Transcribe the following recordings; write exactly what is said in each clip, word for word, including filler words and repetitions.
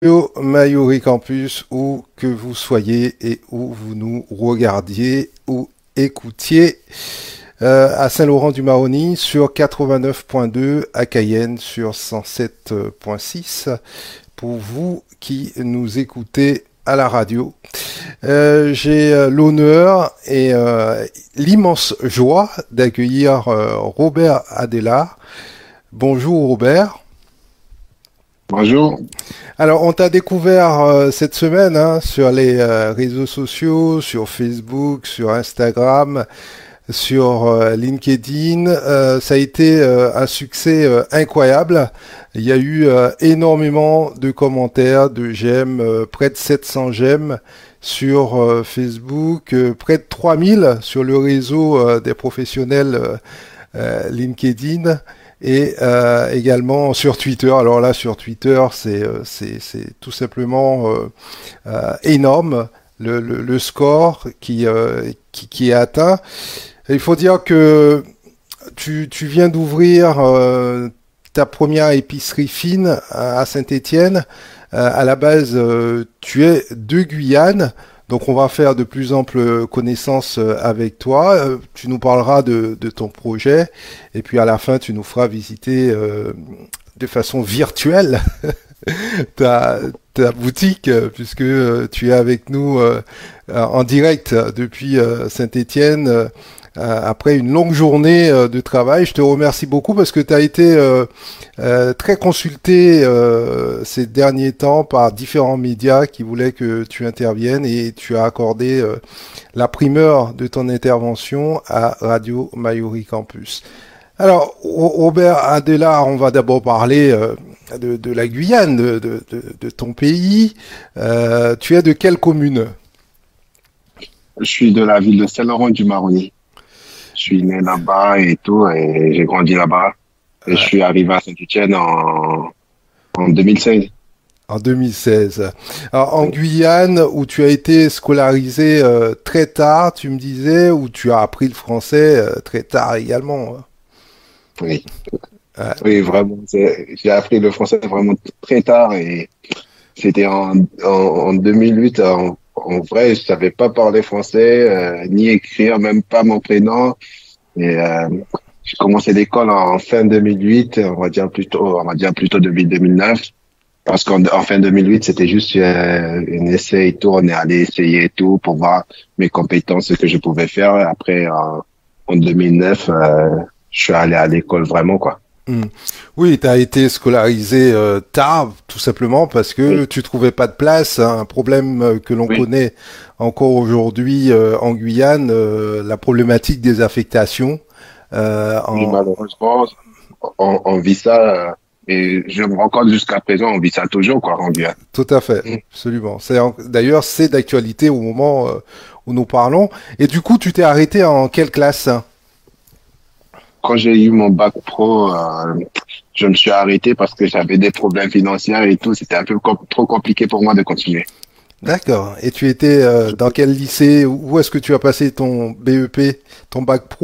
Radio Mayuri Campus, où que vous soyez et où vous nous regardiez ou écoutiez, euh, à Saint-Laurent-du-Maroni sur quatre-vingt-neuf point deux, à Cayenne sur cent sept point six, pour vous qui nous écoutez à la radio. Euh, j'ai euh, l'honneur et euh, l'immense joie d'accueillir euh, Robert Adélard. Bonjour Robert. Bonjour. Alors, on t'a découvert euh, cette semaine hein, sur les euh, réseaux sociaux, sur Facebook, sur Instagram, sur euh, LinkedIn. Euh, ça a été euh, un succès euh, incroyable. Il y a eu euh, énormément de commentaires, de j'aime, euh, près de sept cents j'aime sur euh, Facebook, euh, près de trois mille sur le réseau euh, des professionnels euh, euh, LinkedIn. Et euh, également sur Twitter. Alors là, sur Twitter, c'est euh, c'est c'est tout simplement euh, euh, énorme le, le le score qui euh, qui qui est atteint. Et il faut dire que tu tu viens d'ouvrir euh, ta première épicerie fine à, à Saint-Étienne. Euh, à la base, euh, tu es de Guyane. Donc on va faire de plus amples connaissances avec toi. Euh, tu nous parleras de, de ton projet et puis à la fin tu nous feras visiter euh, de façon virtuelle ta, ta boutique puisque euh, tu es avec nous euh, en direct depuis euh, Saint-Étienne. Euh, après une longue journée euh, de travail. Je te remercie beaucoup parce que tu as été euh, euh, très consulté euh, ces derniers temps par différents médias qui voulaient que tu interviennes et tu as accordé euh, la primeur de ton intervention à Radio Mayuri Campus. Alors, Robert Adélard, on va d'abord parler euh, de, de la Guyane, de, de, de, de ton pays. Euh, tu es de quelle commune ? Je suis de la ville de Saint-Laurent-du-Maroni. Je suis né là-bas et tout, et j'ai grandi là-bas. Et ouais. Je suis arrivé à Saint-Étienne en, en deux mille seize. En deux mille seize. Alors, en Guyane, où tu as été scolarisé euh, très tard, tu me disais, où tu as appris le français euh, très tard également. Oui, ouais. Oui, vraiment. J'ai appris le français vraiment très tard, et c'était en, en, en deux mille huit. En, En vrai, je savais pas parler français, euh, ni écrire, même pas mon prénom. Et euh, j'ai commencé l'école en fin deux mille huit, on va dire plutôt, on va dire plutôt deux mille neuf, parce qu'en en fin deux mille huit, c'était juste euh, un essai et tout. On est allé essayer et tout pour voir mes compétences, ce que je pouvais faire. Après, en, en deux mille neuf, euh, je suis allé à l'école vraiment, quoi. Mmh. Oui, tu as été scolarisé euh, tard, tout simplement parce que oui. tu trouvais pas de place, hein, un problème euh, que l'on oui. connaît encore aujourd'hui euh, en Guyane, euh, la problématique des affectations. Euh, en... Oui, malheureusement, on, on vit ça, euh, et je me rends compte jusqu'à présent, on vit ça toujours, quoi, en Guyane. Tout à fait, mmh. absolument. C'est, d'ailleurs, c'est d'actualité au moment euh, où nous parlons. Et du coup, tu t'es arrêté en quelle classe ? Quand j'ai eu mon bac pro, euh, je me suis arrêté parce que j'avais des problèmes financiers et tout. C'était un peu com- trop compliqué pour moi de continuer. D'accord. Et tu étais euh, dans quel lycée ? Où est-ce que tu as passé ton B E P, ton bac pro ?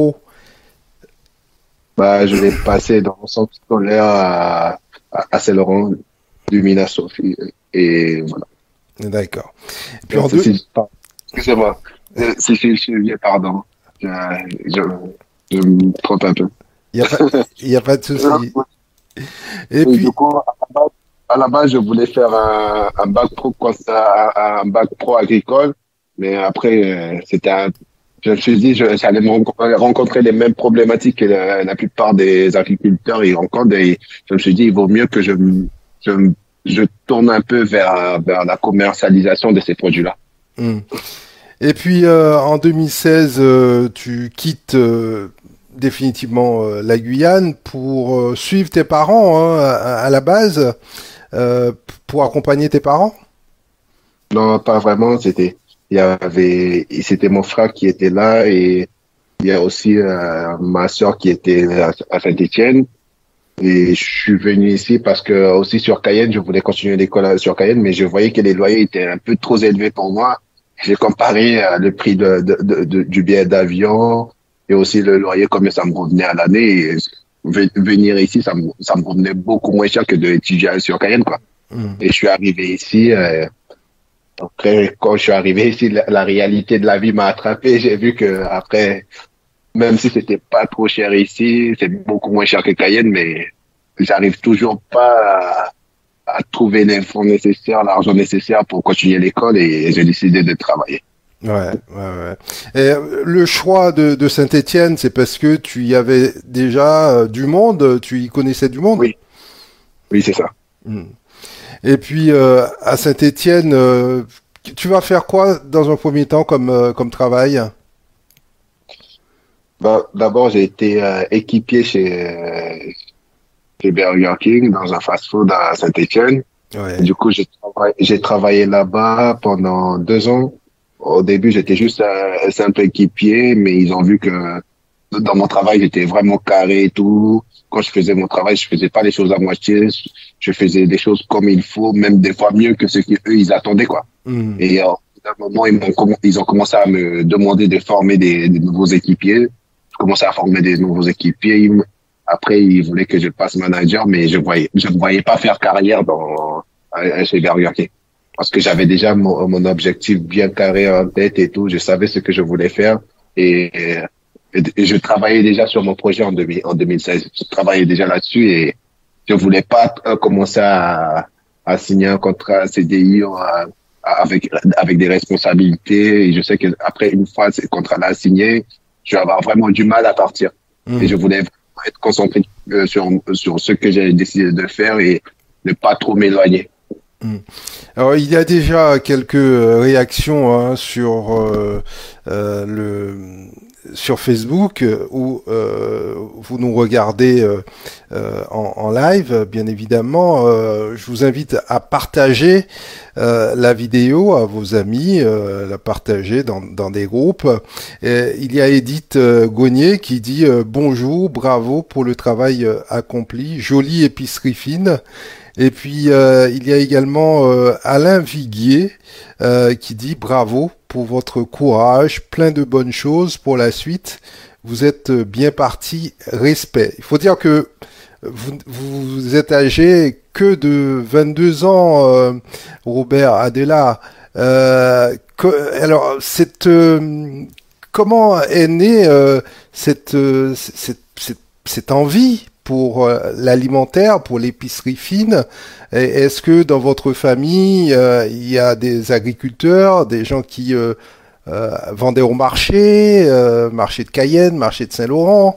Bah, je l'ai passé dans le centre scolaire à, à Saint-Laurent du Mina-Sophie. Et voilà. D'accord. Et puis en deux... Excusez-moi. Si je suis vieux, pardon. Je, je... Je me trompe un peu. Il n'y a, a pas de souci. Et, Et puis, du coup, à la, base, à la base, je voulais faire un, un bac pro, un bac pro agricole, mais après, c'était un, je me suis dit, je, j'allais rencontrer les mêmes problématiques que la, la plupart des agriculteurs ils rencontrent, et je me suis dit, il vaut mieux que je, je, je tourne un peu vers, vers la commercialisation de ces produits-là. Mmh. Et puis euh, en deux mille seize, euh, tu quittes euh, définitivement euh, la Guyane pour euh, suivre tes parents hein, à, à la base, euh, pour accompagner tes parents ? Non, pas vraiment. C'était, il y avait, c'était mon frère qui était là et il y a aussi euh, ma sœur qui était à, à Saint-Étienne. Et je suis venu ici parce que aussi sur Cayenne, je voulais continuer l'école sur Cayenne, mais je voyais que les loyers étaient un peu trop élevés pour moi. J'ai comparé euh, le prix de, de, de, de, du billet d'avion et aussi le loyer, combien ça me revenait à l'année. Et venir ici, ça me, ça me revenait beaucoup moins cher que d'étudier sur Cayenne, quoi. Mmh. Et je suis arrivé ici. Euh, après, quand je suis arrivé ici, la, la réalité de la vie m'a attrapé. J'ai vu que après, même si c'était pas trop cher ici, c'est beaucoup moins cher que Cayenne, mais j'arrive toujours pas à, à trouver les fonds nécessaires, l'argent nécessaire pour continuer l'école et j'ai décidé de travailler. Ouais, ouais, ouais. Et le choix de, de Saint-Étienne, c'est parce que tu y avais déjà du monde, tu y connaissais du monde? Oui, oui, c'est ça. Mmh. Et puis euh, à Saint-Étienne, euh, tu vas faire quoi dans un premier temps comme euh, comme travail? Bah, d'abord, j'ai été euh, équipier chez, euh, chez Burger King dans un fast-food à Saint-Étienne. Ouais. Du coup, j'ai travaillé, j'ai travaillé là-bas pendant deux ans. Au début, j'étais juste un, un simple équipier, mais ils ont vu que dans mon travail, j'étais vraiment carré et tout. Quand je faisais mon travail, je faisais pas les choses à moitié. Je faisais des choses comme il faut, même des fois mieux que ce qu'eux, ils attendaient, quoi. Mmh. Et à un moment, ils, m'ont, ils ont commencé à me demander de former des, des nouveaux équipiers. Je commençais à former des nouveaux équipiers. Après, ils voulaient que je passe manager, mais je voyais, je ne voyais pas faire carrière dans, chez Burger King. Parce que j'avais déjà mon, mon objectif bien carré en tête et tout. Je savais ce que je voulais faire. Et, et, et je travaillais déjà sur mon projet en, deux mille, en deux mille seize. Je travaillais déjà là-dessus et je voulais pas euh, commencer à, à signer un contrat C D I à, avec, avec des responsabilités. Et je sais qu'après, une fois ce contrat-là signé, je vais avoir vraiment du mal à partir. Mmh. Et je voulais être concentré euh, sur, sur ce que j'ai décidé de faire et ne pas trop m'éloigner. Mmh. Alors il y a déjà quelques réactions hein, sur euh, euh, le sur Facebook où euh, vous nous regardez euh, euh, en, en live, bien évidemment. Euh, je vous invite à partager euh, la vidéo à vos amis, euh, la partager dans, dans des groupes. Et il y a Edith euh, Gognier qui dit euh, bonjour, bravo pour le travail euh, accompli, jolie épicerie fine. Et puis euh, il y a également euh, Alain Viguier euh, qui dit bravo pour votre courage, plein de bonnes choses pour la suite. Vous êtes bien parti, respect. Il faut dire que vous, vous êtes âgé que de vingt-deux ans, euh, Robert Adela. Euh, que, alors, cette, euh, comment est née euh, cette, euh, cette, cette, cette envie pour euh, l'alimentaire, pour l'épicerie fine? Et est-ce que dans votre famille, euh, il y a des agriculteurs, des gens qui euh, euh, vendaient au marché, euh, marché de Cayenne, marché de Saint-Laurent?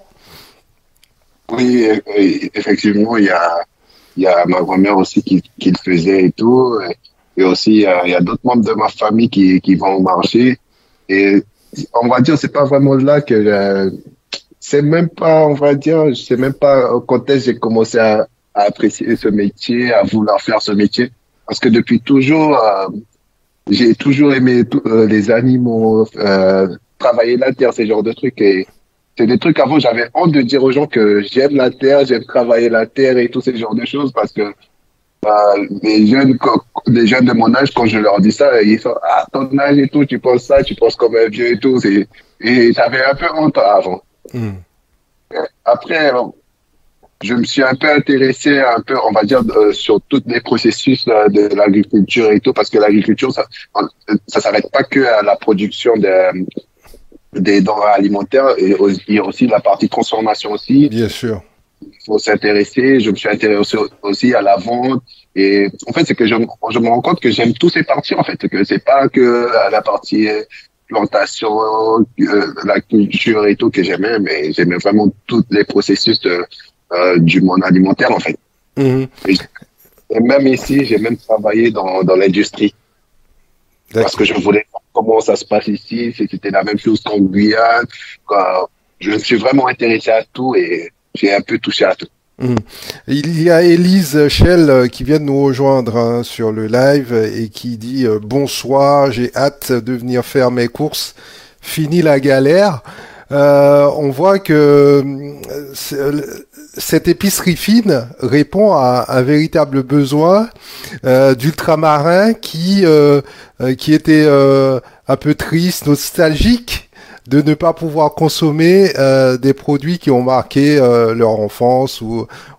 Oui, oui, effectivement, il y a, il y a ma grand-mère aussi qui, qui le faisait et tout. Et aussi, il y a, il y a d'autres membres de ma famille qui, qui vont au marché. Et on va dire, c'est pas vraiment là que... Euh, c'est même pas, on va dire, je sais même pas quand est-ce que j'ai commencé à, à apprécier ce métier, à vouloir faire ce métier. Parce que depuis toujours, euh, j'ai toujours aimé tout, euh, les animaux, euh, travailler la terre, ces genres de trucs. Et c'est des trucs avant, j'avais honte de dire aux gens que j'aime la terre, j'aime travailler la terre et tous ces genres de choses parce que bah, les jeunes, les jeunes de mon âge, quand je leur dis ça, ils sont, ah, ton âge et tout, tu penses ça, tu penses comme un vieux et tout. Et, et j'avais un peu honte avant. Mmh. Après, je me suis un peu intéressé, un peu, on va dire, euh, sur tous les processus euh, de l'agriculture et tout, parce que l'agriculture, ça, ça s'arrête pas que à la production de, des denrées alimentaires, et il y a aussi la partie transformation aussi. Bien sûr. Il faut s'intéresser. Je me suis intéressé aussi à la vente. Et en fait, c'est que je, je me rends compte que j'aime tous ces parties, en fait, que c'est pas que la partie plantation, euh, la culture et tout que j'aimais, mais j'aimais vraiment tous les processus de, euh, du monde alimentaire, en fait. Mmh. Et, et même ici, j'ai même travaillé dans, dans l'industrie. Parce que je voulais voir comment ça se passe ici, si c'était la même chose qu'en Guyane. Quand je me suis vraiment intéressé à tout et j'ai un peu touché à tout. Mmh. Il y a Élise Schell qui vient de nous rejoindre hein, sur le live et qui dit euh, bonsoir, j'ai hâte de venir faire mes courses, fini la galère. Euh, on voit que euh, cette épicerie fine répond à un véritable besoin euh, d'ultramarins qui euh, qui étaient euh, un peu tristes, nostalgiques de ne pas pouvoir consommer euh, des produits qui ont marqué euh, leur enfance ou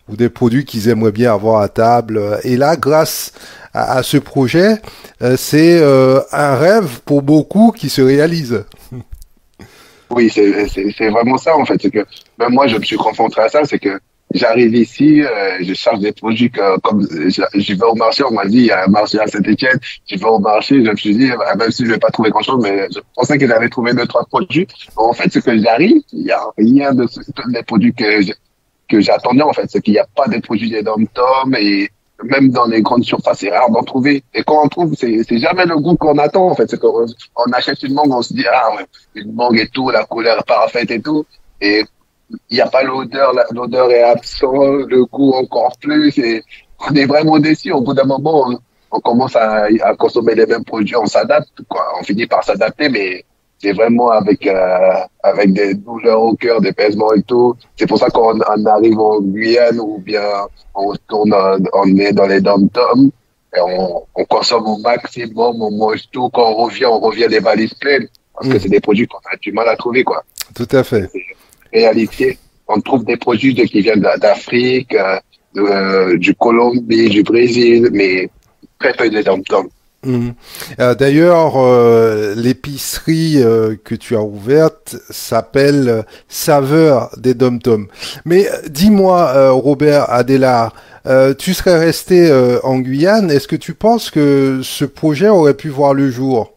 ou des produits qu'ils aimeraient bien avoir à table. Et là, grâce à, à ce projet, euh, c'est euh, un rêve pour beaucoup qui se réalise. Oui, c'est c'est- c'est vraiment ça en fait. C'est que même moi, je me suis confronté à ça. C'est que j'arrive ici, euh, je cherche des produits que, comme euh, je, je vais au marché, on m'a dit il y a un marché à Saint-Étienne. Je vais au marché, je me suis dit bah, même si je vais pas trouver grand-chose, mais je pensais que j'avais trouvé deux trois produits. En fait, c'est que j'arrive, il y a rien de ce- des produits que je- que j'attendais en fait. C'est qu'il n'y a pas de produits des dom-toms et même dans les grandes surfaces, c'est rare d'en trouver. Et quand on trouve, c'est c'est jamais le goût qu'on attend en fait. C'est qu'on on achète une mangue, on se dit ah ouais, une mangue et tout, la couleur est parfaite et tout. Et il n'y a pas l'odeur, la- l'odeur est absente, le goût encore plus. Et on est vraiment déçus. Au bout d'un moment, on, on commence à, à consommer les mêmes produits, on s'adapte, quoi. On finit par s'adapter, mais c'est vraiment avec euh, avec des douleurs au cœur, des pèsements et tout. C'est pour ça qu'on on arrive en Guyane ou bien on retourne, en- on est dans les dom-toms et on, on consomme au maximum, on mange tout. Quand on revient, on revient les valises pleines parce que Mmh, c'est des produits qu'on a du mal à trouver, quoi. tout à fait. Réalité. On trouve des produits de- qui viennent d'A- d'Afrique, euh, de, euh, du Colombie, du Brésil, mais très peu de dom-toms. Mhm. Euh, d'ailleurs, euh, l'épicerie euh, que tu as ouverte s'appelle euh, Saveur des Dom-Toms. Mais euh, dis-moi, euh, Robert Adélard, euh, tu serais resté euh, en Guyane. Est-ce que tu penses que ce projet aurait pu voir le jour?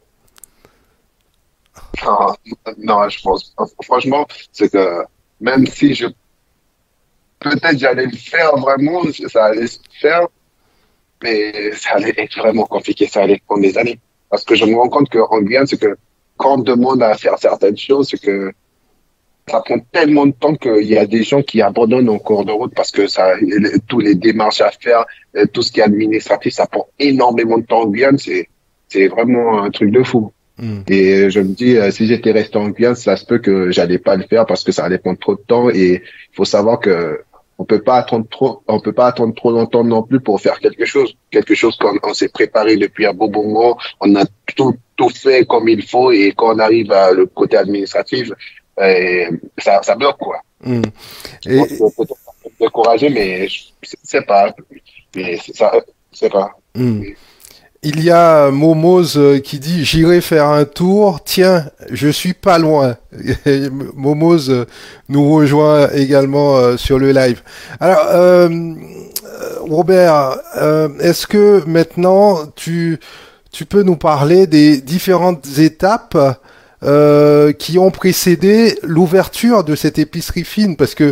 Non, non, je pense, franchement, c'est que même si je, peut-être j'allais le faire vraiment, ça allait se faire, mais ça allait être vraiment compliqué, ça allait prendre des années. Parce que je me rends compte qu'en Guyane, c'est que quand on demande à faire certaines choses, c'est que ça prend tellement de temps qu'il y a des gens qui abandonnent en cours de route parce que ça, les- tous les démarches à faire, euh, tout ce qui est administratif, ça prend énormément de temps en Guyane. C'est, c'est vraiment un truc de fou. Mhm. Et je me dis, euh, si j'étais resté en Guyane, ça se peut que j'allais pas le faire parce que ça allait prendre trop de temps. Et il faut savoir que on peut pas attendre trop, on peut pas attendre trop longtemps non plus pour faire quelque chose. Quelque chose qu'on on s'est préparé depuis un beau moment, on a tout, tout fait comme il faut et quand on arrive à le côté administratif, euh, ça, ça bloque quoi. Mhm. Je pense que Et, peut-être ça peut me décourager, mais je sais pas. Mais c'est ça, c'est pas. mhm. Il y a Momoz euh, qui dit j'irai faire un tour. Tiens, je suis pas loin. Et Momoz euh, nous rejoint également euh, sur le live. Alors, euh, euh, Robert, euh, est-ce que maintenant tu tu peux nous parler des différentes étapes euh, qui ont précédé l'ouverture de cette épicerie fine? Parce que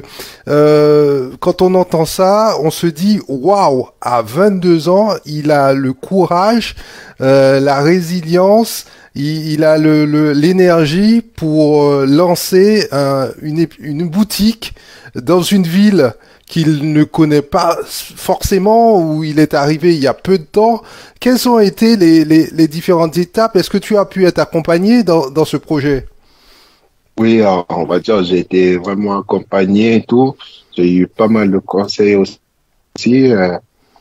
euh, quand on entend ça, on se dit waouh, à vingt-deux ans, il a le courage, euh, la résilience, il, il a le, le- l'énergie pour euh, lancer un- une, ép- une boutique dans une ville qu'il ne connaît pas forcément, où il est arrivé il y a peu de temps. Quelles ont été les, les, les différentes étapes? Est-ce que tu as pu être accompagné dans, dans ce projet? Oui, euh, on va dire, j'ai été vraiment accompagné et tout. J'ai eu pas mal de conseils aussi. euh.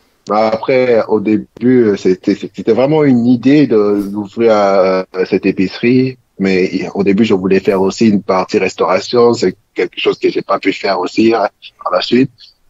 Après, au début, euh, c'était c'était vraiment une idée de d'ouvrir euh, cette épicerie, mais au début, je voulais faire aussi une partie restauration. C'est quelque chose que j'ai pas pu faire aussi euh, par la suite.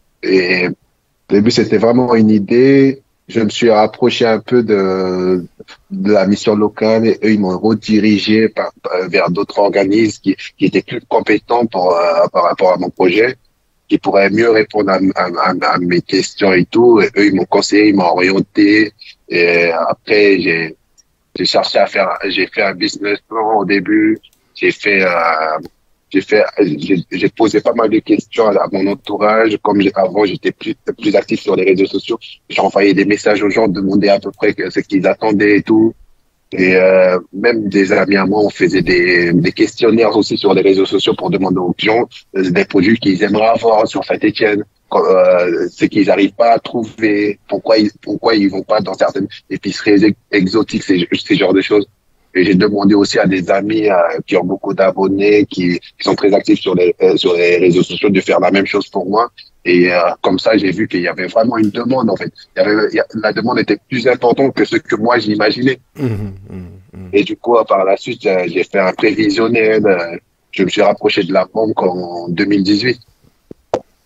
Et au début, c'était vraiment une idée. Je me suis rapproché un peu de, de la mission locale et eux, ils m'ont redirigé par, par- vers d'autres organismes qui, qui étaient plus compétents pour, euh, par rapport à mon projet, qui pourraient mieux répondre à, à, à- à mes questions et tout. Et eux, ils m'ont conseillé, ils m'ont orienté. Et après, j'ai, j'ai cherché à faire, j'ai fait un business plan au début. J'ai fait, euh, j'ai fait, j'ai j'ai posé pas mal de questions à, à mon entourage. Comme j'ai- avant, j'étais plus, plus actif sur les réseaux sociaux. J'ai envoyé des messages aux gens, demander à peu près que- ce qu'ils attendaient et tout. Et euh, même des amis à moi, on faisait des, des questionnaires aussi sur les réseaux sociaux pour demander aux gens euh, des produits qu'ils aimeraient avoir sur Saint-Étienne, euh, ce qu'ils n'arrivent pas à trouver, pourquoi ils, pourquoi ils vont pas dans certaines épiceries ex- exotiques, ces, ces genres de choses. Et j'ai demandé aussi à des amis euh, qui ont beaucoup d'abonnés, qui, qui sont très actifs sur les, euh, sur les réseaux sociaux, de faire la même chose pour moi. Et euh, comme ça, j'ai vu qu'il y avait vraiment une demande, en fait. Il y avait, il y a- la demande était plus importante que ce que moi j'imaginais. Mhm, mhm, mhm. Et du coup, par la suite, euh, j'ai fait un prévisionnel. euh, Je me suis rapproché de la banque en deux mille dix-huit.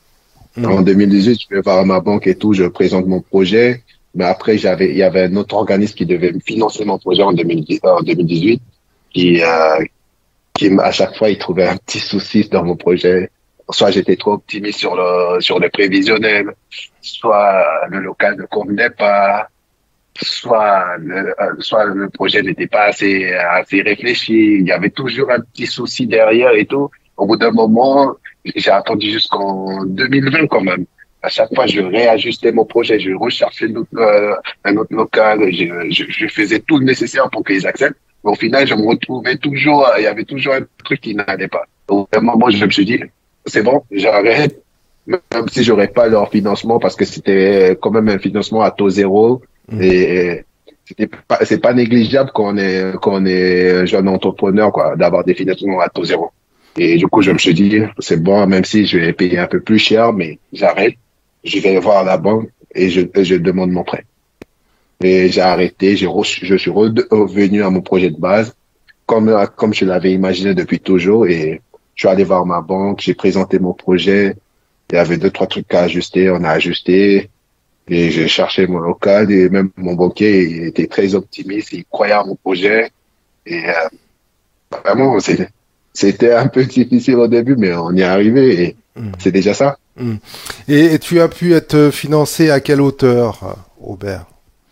Mmh. En deux mille dix-huit, je vais voir ma banque et tout, je présente mon projet. Mais après, j'avais, il y avait un autre organisme qui devait me financer mon projet en deux mille dix, en deux mille dix-huit, qui, euh, qui, à chaque fois, il trouvait un petit souci dans mon projet. Soit j'étais trop optimiste sur le, sur le prévisionnel, soit le local ne convenait pas, soit le, soit le projet n'était pas assez, assez réfléchi. Il y avait toujours un petit souci derrière et tout. Au bout d'un moment, j'ai attendu jusqu'en deux mille vingt quand même. À chaque fois, je réajustais mon projet, je recherchais d'autres, euh, un autre local, je, je, je faisais tout le nécessaire pour qu'ils acceptent. Mais au final, je me retrouvais toujours, il y avait toujours un truc qui n'allait pas. Au bout d'un moment, je me suis dit, c'est bon, j'arrête, même si j'aurais pas leur financement, parce que c'était quand même un financement à taux zéro. Mmh. Et c'était pas, c'est pas négligeable quand on est, quand on est jeune entrepreneur, quoi, d'avoir des financements à taux zéro. Et du coup, je me suis dit, c'est bon, même si je vais payer un peu plus cher, mais j'arrête. Je vais voir la banque et je, je demande mon prêt. Et j'ai arrêté, j'ai reçu, je suis revenu à mon projet de base, comme, comme je l'avais imaginé depuis toujours. Et je suis allé voir ma banque, j'ai présenté mon projet. Il y avait deux, trois trucs à ajuster, on a ajusté. Et j'ai cherché mon local et même mon banquier, il était très optimiste, il croyait à mon projet. Et euh, vraiment, c'était, c'était un peu difficile au début, mais on y est arrivé et mmh. c'est déjà ça. Mmh. Et, et tu as pu être financé à quelle hauteur, Robert?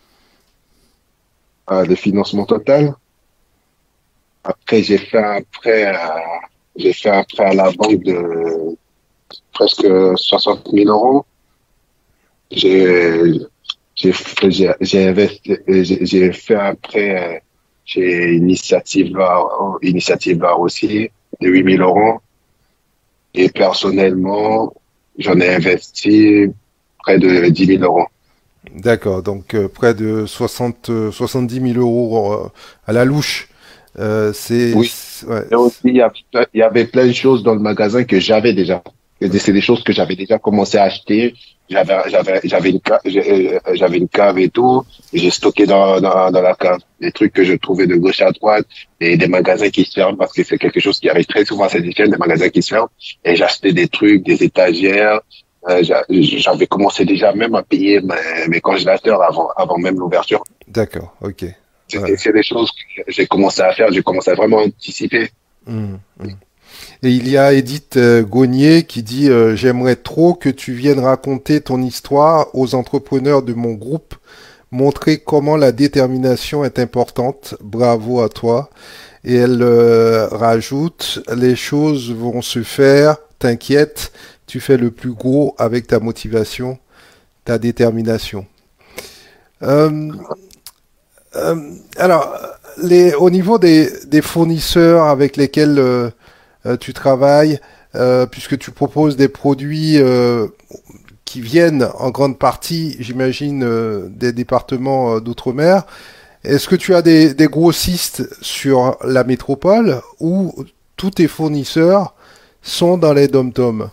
Ah, le financement total. Après, j'ai fait un prêt, à, j'ai fait un prêt à la banque de presque soixante mille euros. J'ai, j'ai, j'ai, j'ai investi, j'ai, j'ai fait un prêt chez Initiative Var, Initiative Var aussi, de huit mille euros. Et personnellement, j'en ai investi près de dix mille euros. D'accord, donc euh, près de soixante, soixante-dix mille euros euh, à la louche. Euh, c'est, oui. c'est, ouais. Et aussi, il y, a, il y avait plein de choses dans le magasin que j'avais déjà. C'est des choses que j'avais déjà commencé à acheter. J'avais, j'avais, j'avais une cave, j'avais une cave et tout. Et j'ai stocké dans, dans, dans la cave des trucs que je trouvais de gauche à droite et des magasins qui se ferment parce que c'est quelque chose qui arrive très souvent à cette échelle, des magasins qui se ferment. Et j'achetais des trucs, des étagères. Euh, j'avais commencé déjà même à payer mes, mes congélateurs avant, avant même l'ouverture. D'accord, ok. C'est, ouais. c'est des choses que j'ai commencé à faire, j'ai commencé à vraiment anticiper. Mmh, mmh. Et il y a Edith euh, Gognier qui dit euh, « J'aimerais trop que tu viennes raconter ton histoire aux entrepreneurs de mon groupe, montrer comment la détermination est importante. Bravo à toi. » Et elle euh, rajoute « Les choses vont se faire, t'inquiète, tu fais le plus gros avec ta motivation, ta détermination. Euh, » euh, alors, les, au niveau des, des fournisseurs avec lesquels euh, Euh, tu travailles, euh, puisque tu proposes des produits euh, qui viennent en grande partie, j'imagine, euh, des départements euh, d'outre-mer. Est-ce que tu as des, des grossistes sur la métropole ou tous tes fournisseurs sont dans les dom-toms?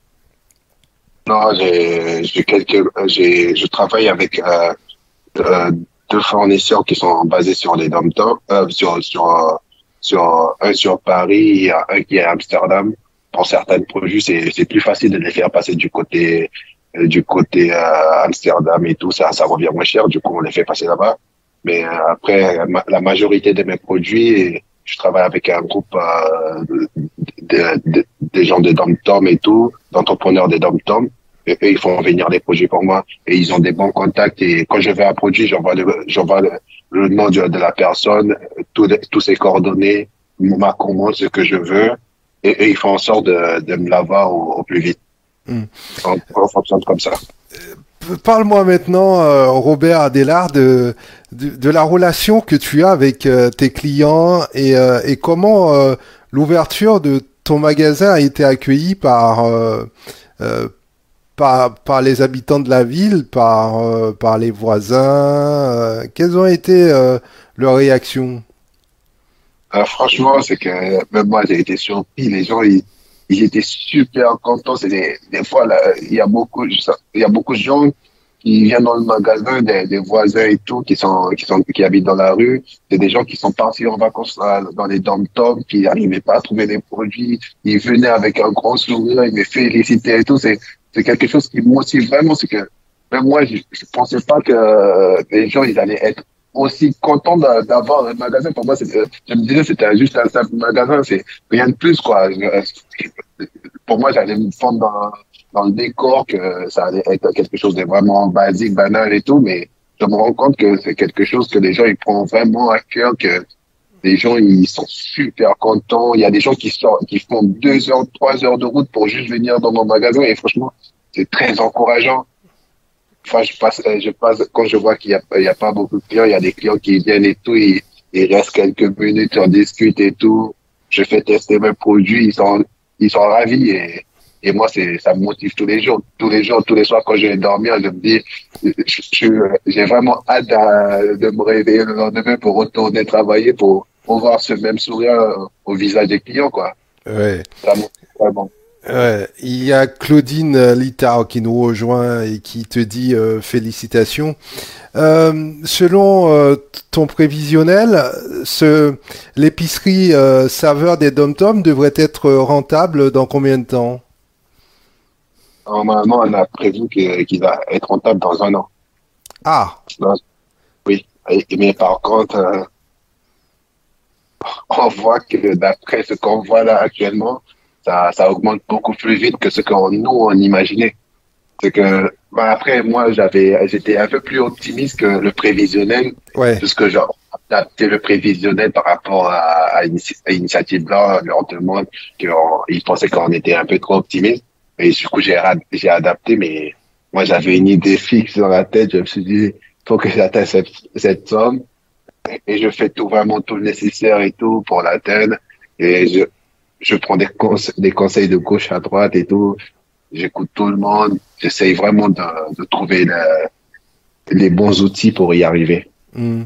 Non, j'ai, j'ai quelques, j'ai, je travaille avec euh, euh, deux fournisseurs qui sont basés sur les dom-toms, euh, sur sur euh, sur un sur Paris et un qui est à Amsterdam. Pour certains produits, c'est c'est plus facile de les faire passer du côté euh, du côté euh, Amsterdam et tout ça, ça revient moins cher. Du coup, on les fait passer là-bas. Mais euh, après, ma, la majorité de mes produits, je travaille avec un groupe euh, de, de, de, de gens de dom-tom et tout, d'entrepreneurs de dom-tom. Et eux, ils font venir les produits pour moi et ils ont des bons contacts. Et quand je veux un produit, j'envoie le, j'envoie le, le nom de, de la personne, tous tous ses coordonnées, ma commande, ce que je veux. Et eux, ils font en sorte de, de me l'avoir au, au plus vite. Mmh. On, on fonctionne comme ça. Parle-moi maintenant, euh, Robert Adélard, de, de, de la relation que tu as avec euh, tes clients et, euh, et comment euh, l'ouverture de ton magasin a été accueillie par, euh, euh, par, par les habitants de la ville, par, euh, par les voisins. Euh, quelles ont été euh, leurs réactions? Euh, franchement, c'est que même moi, j'ai été surpris. Les gens, ils, ils étaient super contents. C'est des, des fois, là, il y a beaucoup, il y a beaucoup de gens qui viennent dans le magasin, des, des voisins et tout, qui sont, qui sont, qui habitent dans la rue. C'est des gens qui sont partis en vacances là, dans les dom-toms, qui n'arrivaient pas à trouver des produits. Ils venaient avec un grand sourire, ils me félicitaient et tout. C'est, c'est quelque chose qui me motive vraiment, c'est que même moi, je, je pensais pas que les gens, ils allaient être aussi contents d'a- d'avoir un magasin. Pour moi, c'était, je me disais, c'était juste un simple magasin, c'est rien de plus, quoi. Je- pour moi, j'allais me fondre dans, dans le décor, que ça allait être quelque chose de vraiment basique, banal et tout, mais je me rends compte que c'est quelque chose que les gens, ils prennent vraiment à cœur, que les gens, ils sont super contents. Il y a des gens qui sortent, qui font deux heures, trois heures de route pour juste venir dans mon magasin, et franchement, c'est très encourageant. Enfin, je passe, euh, je passe, quand je vois qu'il y a, il y a pas beaucoup de clients, il y a des clients qui viennent et tout, ils, ils restent quelques minutes, on discute et tout. Je fais tester mes produits, ils sont, ils sont ravis, et, et moi, c'est, ça me motive tous les jours. Tous les jours, tous les soirs, quand je vais dormir, je me dis, je, je- j'ai vraiment hâte de, de me réveiller le lendemain pour retourner travailler, pour, pour voir ce même sourire au visage des clients, quoi. Ouais. Ça me motive vraiment. Ouais, il y a Claudine euh, Littard qui nous rejoint et qui te dit euh, félicitations. Euh, selon euh, t- ton prévisionnel, ce, l'épicerie euh, saveur des Dom-Tom devrait être rentable dans combien de temps? Normalement, on a prévu que- qu'il va être rentable dans un an. Ah, Dans- Oui. Et- mais par contre, euh, on voit que d'après ce qu'on voit là actuellement, ça, ça augmente beaucoup plus vite que ce qu'on nous on imaginait. C'est que bah après moi j'avais j'étais un peu plus optimiste que le prévisionnel, ouais. puisque genre adapter le prévisionnel par rapport à, à, Inici- à Initiative Blanc, leur demande qu'ils pensaient qu'on était un peu trop optimiste. Et du coup j'ai ra- j'ai adapté, mais moi j'avais une idée fixe dans la tête. Je me suis dit faut que j'atteigne cette, cette somme, et je fais tout vraiment tout le nécessaire et tout pour l'atteindre. Et je je prends des, conse- des conseils de gauche à droite et tout. J'écoute tout le monde. J'essaye vraiment de, de trouver le- les bons outils pour y arriver. Hmm.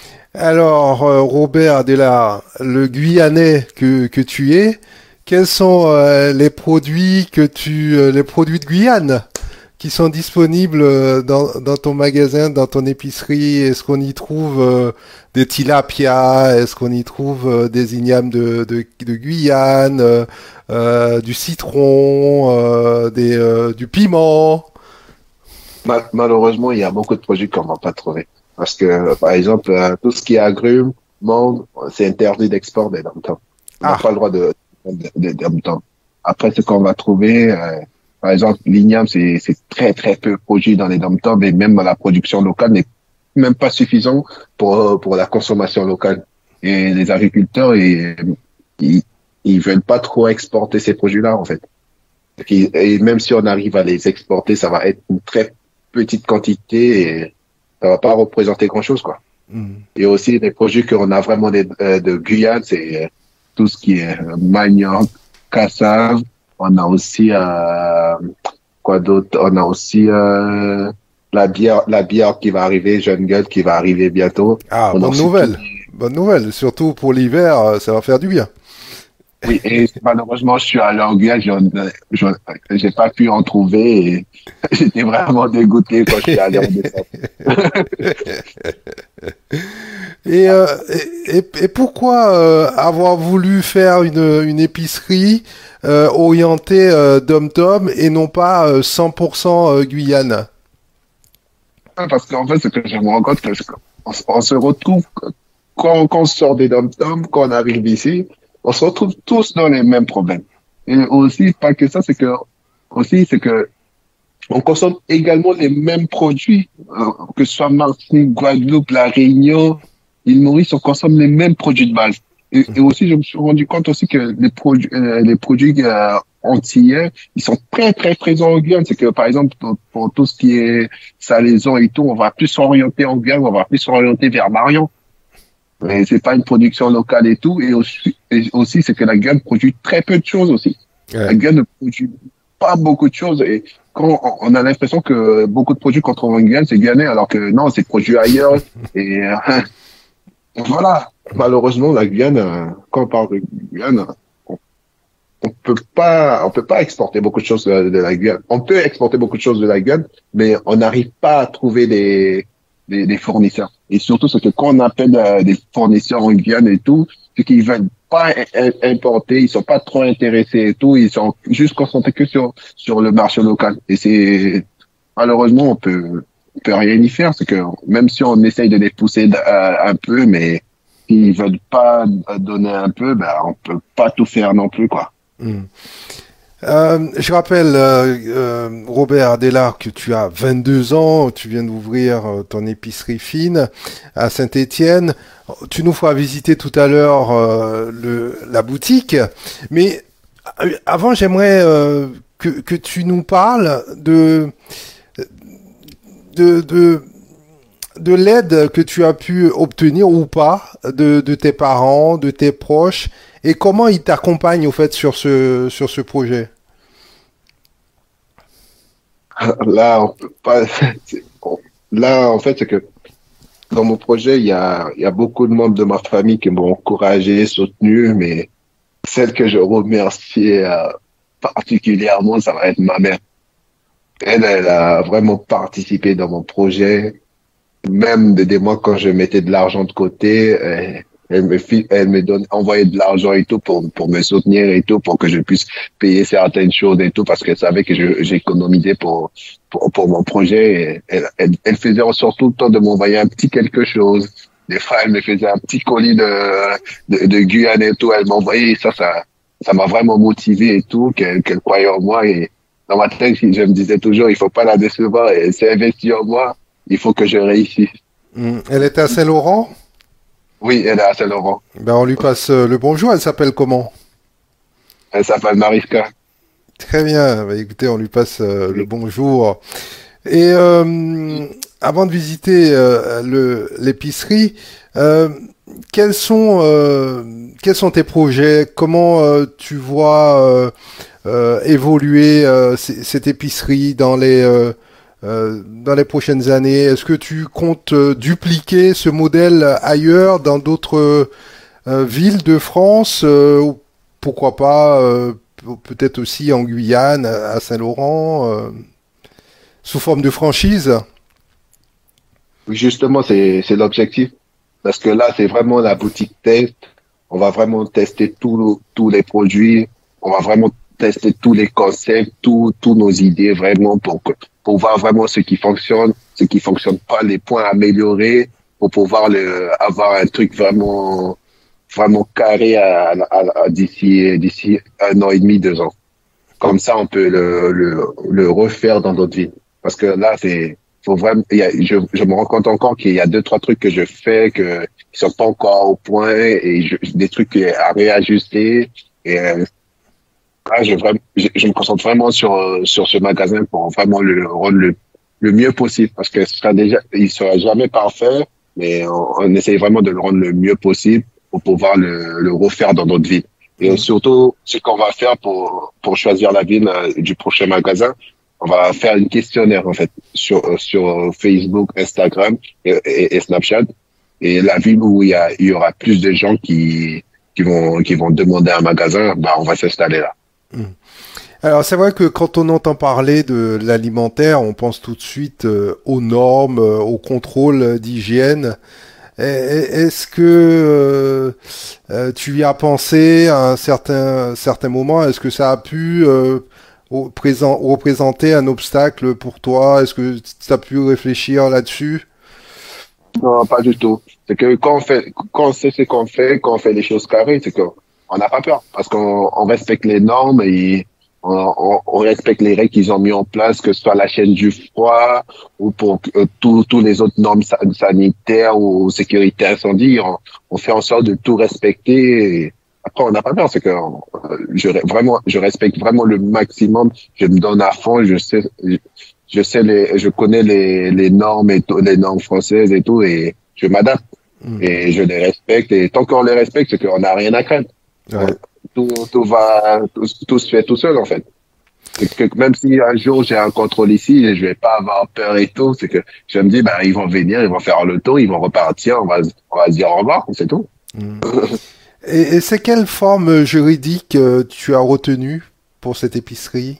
Alors, euh, Robert Della, le Guyanais que, que tu es, quels sont euh, les produits que tu, euh, les produits de Guyane qui sont disponibles euh, dans, dans ton magasin, dans ton épicerie? Est-ce qu'on y trouve euh, des tilapia? Est-ce qu'on y trouve euh, des ignames de, de, de Guyane, euh, euh, du citron, euh, des, euh, du piment? Ma- malheureusement, il y a beaucoup de produits qu'on va pas trouver. Parce que, par exemple, euh, tout ce qui est agrumes, mangue, c'est interdit d'export des dom-toms. On n'a Ah, pas le droit de, de, de, dom-toms. Après, ce qu'on va trouver, euh, par exemple, l'igname, c'est, c'est très, très peu produit dans les dom-toms, et même la production locale n'est même pas suffisant pour, pour la consommation locale. Et les agriculteurs, ils, ils, ils veulent pas trop exporter ces produits-là, en fait. Et et même si on arrive à les exporter, ça va être une très petite quantité, et ça va pas représenter grand-chose, quoi. hmm. Et aussi, les produits qu'on a vraiment des- euh, de Guyane, c'est euh, tout ce qui est euh, manioc, cassave. On a aussi, euh, quoi d'autre? On a aussi euh, la bière, la bière qui va arriver, Jeune Gueule qui va arriver bientôt. Ah, On a bonne aussi tout. nouvelle. Bonne nouvelle. Surtout pour l'hiver, euh, ça va faire du bien. Oui, et malheureusement, je suis allé en Guyane, j'en- j'en- j'ai pas pu en trouver, et j'étais vraiment dégoûté quand je suis allé en décembre. Et, euh, et, et- et pourquoi euh, avoir voulu faire une, une épicerie euh, orientée euh, Dom-Tom et non pas euh, cent pour cent euh, Guyane? Parce qu'en fait, ce que je me rends compte, c'est qu'on on se retrouve, quand, quand on sort des dom-toms, quand on arrive ici, on se retrouve tous dans les mêmes problèmes. Et aussi, pas que ça, c'est que, aussi, c'est que on consomme également les mêmes produits, euh, que ce soit Martinique, Guadeloupe, La Réunion, l'île Maurice, on consomme les mêmes produits de base. Et, et aussi, je me suis rendu compte aussi que les produits, euh, les produits euh, antillais, ils sont très très présents en Guyane. C'est que par exemple, pour, pour tout ce qui est salaison et tout, on va plus s'orienter en Guyane, on va plus s'orienter vers Marion. Mais c'est pas une production locale et tout. Et aussi, et aussi c'est que la Guyane produit très peu de choses aussi. La Ouais. Guyane ne produit pas beaucoup de choses, et quand on on a l'impression que beaucoup de produits qu'on trouve en Guyane, c'est guyanais, alors que non, c'est produit ailleurs. Et euh, voilà. Malheureusement, la Guyane, euh, quand on parle de Guyane, on, on peut pas, on peut pas exporter beaucoup de choses de, de la Guyane. On peut exporter beaucoup de choses de la Guyane, mais on n'arrive pas à trouver des, des, des fournisseurs. Et surtout, c'est que quand on appelle euh, des fournisseurs en Guyane et tout, c'est qu'ils veulent pas importés, ils sont pas trop intéressés et tout, ils sont juste concentrés que sur sur le marché local. Et c'est malheureusement on peut on peut rien y faire, c'est que même si on essaye de les pousser un peu, mais s'ils veulent pas donner un peu, ben on peut pas tout faire non plus quoi. Mmh. Euh, je rappelle, euh, euh, Robert Adélard, que tu as vingt-deux ans, tu viens d'ouvrir euh, ton épicerie fine à Saint-Étienne. Tu nous feras visiter tout à l'heure euh, le, la boutique. Mais euh, avant, j'aimerais euh, que, que tu nous parles de, de, de, de l'aide que tu as pu obtenir ou pas de, de tes parents, de tes proches, et comment ils t'accompagnent au fait sur ce, sur ce projet. Là, on peut pas. Là, en fait, c'est que dans mon projet, il y a, il y a beaucoup de membres de ma famille qui m'ont encouragé, soutenu, mais celle que je remercie euh, particulièrement, ça va être ma mère. Elle, elle a vraiment participé dans mon projet, même des mois quand je mettais de l'argent de côté. Elle, elle me fit, elle me donne, envoyait de l'argent et tout pour pour me soutenir et tout, pour que je puisse payer certaines choses et tout, parce qu'elle savait que je j'économisais pour pour pour mon projet. Et elle, elle elle faisait en sorte tout le temps de m'envoyer un petit quelque chose. Des fois, elle me faisait un petit colis de de, de Guyane et tout. Elle m'envoyait ça, ça ça m'a vraiment motivé et tout, qu'elle qu'elle croyait en moi. Et dans ma tête, je me disais toujours, il faut pas la décevoir. Et elle s'est investie en moi. Il faut que je réussisse. Mmh. Elle était à Saint-Laurent? Oui, elle est à Saint-Laurent. Ben, on lui passe euh, le bonjour. Elle s'appelle comment? Elle s'appelle Mariska. Très bien. Ben, écoutez, on lui passe euh, oui. le bonjour. Et euh, avant de visiter euh, le, l'épicerie, euh, quels sont euh, quels sont tes projets? Comment euh, tu vois euh, euh, évoluer euh, c- cette épicerie dans les euh, Euh, dans les prochaines années? Est-ce que tu comptes euh, dupliquer ce modèle ailleurs, dans d'autres euh, villes de France, euh, ou pourquoi pas euh, peut-être aussi en Guyane, à Saint-Laurent, euh, sous forme de franchise? Oui, justement, c'est c'est l'objectif. Parce que là, c'est vraiment la boutique test. On va vraiment tester tous tous les produits. On va vraiment tester tous les concepts, tous tous nos idées vraiment pour que pour voir vraiment ce qui fonctionne, ce qui fonctionne pas, les points améliorés, pour pouvoir le, avoir un truc vraiment, vraiment carré à, à, à, d'ici, d'ici un an et demi, deux ans. Comme ça, on peut le, le, le refaire dans d'autres villes. Parce que là, c'est, faut vraiment, il y a, je, je me rends compte encore qu'il y a deux, trois trucs que je fais que, qui sont pas encore au point, et je, des trucs à réajuster. Et, Ah, je, je, je me concentre vraiment sur sur ce magasin pour vraiment le rendre le, le mieux possible, parce que ce sera déjà, il sera jamais parfait, mais on, on essaye vraiment de le rendre le mieux possible pour pouvoir le, le refaire dans notre ville. Et mmh. surtout, ce qu'on va faire pour pour choisir la ville euh, du prochain magasin, on va faire une questionnaire en fait sur sur Facebook, Instagram et, et, et Snapchat, et la ville où il y a il y aura plus de gens qui qui vont qui vont demander un magasin, bah on va s'installer là. Alors c'est vrai que quand on entend parler de l'alimentaire, on pense tout de suite euh, aux normes, euh, au contrôle d'hygiène. Et, est-ce que euh, euh, tu y as pensé à un certain certain moment? Est-ce que ça a pu euh, au présent, représenter un obstacle pour toi? Est-ce que tu as pu réfléchir là-dessus? Non, pas du tout. C'est que quand on fait, quand on sait ce qu'on fait, quand on fait les choses carrées, c'est qu'on on n'a pas peur, parce qu'on on respecte les normes et on, on, on respecte les règles qu'ils ont mis en place, que ce soit la chaîne du froid ou pour euh, tous tous les autres normes sanitaires ou sécurité incendie. On, on fait en sorte de tout respecter. Et après, on n'a pas peur, c'est que euh, je vraiment, je respecte vraiment le maximum. Je me donne à fond. Je sais, je sais les, je connais les les normes et tout, les normes françaises et tout, et je m'adapte. Mmh. Et je les respecte. Et tant qu'on les respecte, c'est qu'on n'a rien à craindre. Ouais. Tout, tout va, tout, tout se fait tout seul, en fait. C'est que même si un jour j'ai un contrôle ici, je vais pas avoir peur et tout, c'est que je me dis, bah, ils vont venir, ils vont faire le tour, ils vont repartir, on va, on va se dire au revoir, c'est tout. Mmh. et, et c'est quelle forme juridique euh, tu as retenue pour cette épicerie?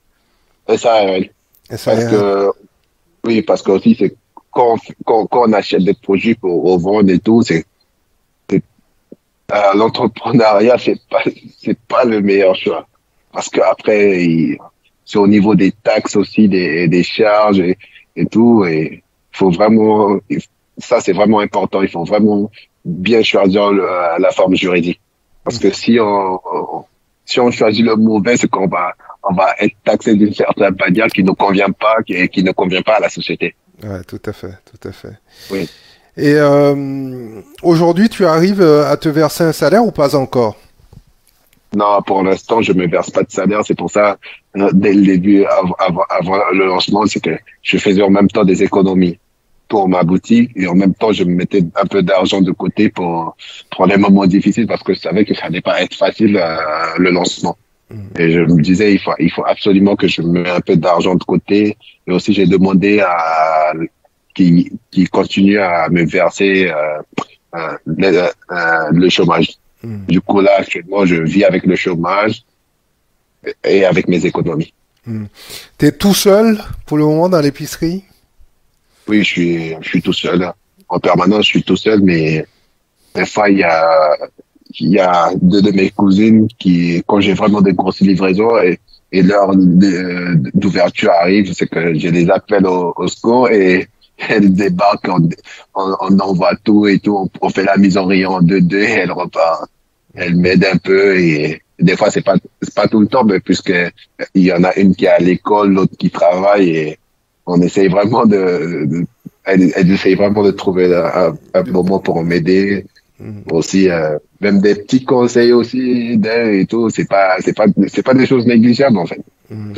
S A R L. S A R L. Parce que, oui, parce que aussi, c'est quand, quand, quand on achète des produits pour revendre et tout, c'est euh, l'entrepreneuriat, c'est pas, c'est pas le meilleur choix. Parce que après, il- c'est au niveau des taxes aussi, des, des charges et, et tout. Et il faut vraiment, il- ça c'est vraiment important. Il faut vraiment bien choisir le- la forme juridique. Parce que si on, on- si on choisit le mauvais, c'est qu'on va, on va être taxé d'une certaine manière qui ne convient pas, qui, qui ne convient pas à la société. Ouais, tout à fait, tout à fait. Oui. Et euh, aujourd'hui, tu arrives à te verser un salaire ou pas encore? Non, pour l'instant, je me verse pas de salaire. C'est pour ça, euh, dès le début, avant, avant, avant le lancement, c'est que je faisais en même temps des économies pour ma boutique et en même temps, je me mettais un peu d'argent de côté pour, pour les moments difficiles parce que je savais que ça allait pas être facile, euh, le lancement. Et je me disais, il faut, il faut absolument que je mette un peu d'argent de côté. Et aussi, j'ai demandé à, qui, qui continue à me verser, euh, euh, le, euh, le chômage. Mm. Du coup, là, actuellement, je vis avec le chômage et avec mes économies. Mm. T'es tout seul pour le moment dans l'épicerie? Oui, je suis, je suis tout seul. En permanence, je suis tout seul, mais des fois, il y a, il y a deux de mes cousines qui, quand j'ai vraiment des grosses livraisons et, et l'heure de- d'ouverture arrive, c'est que je les appelle au, au secours et elles débarquent, on, on, on envoie tout et tout, on, on fait la mise en rayon en deux deux et elles repartent. Elles m'aident un peu et des fois, c'est pas, c'est pas tout le temps, mais puisque il y en a une qui est à l'école, l'autre qui travaille et on essaye vraiment de, de elles, elles essayent vraiment de trouver un, un moment pour m'aider. Mm. Aussi, euh, même des petits conseils aussi d'elle et tout, c'est pas, c'est pas, c'est pas des choses négligeables en fait. Mm.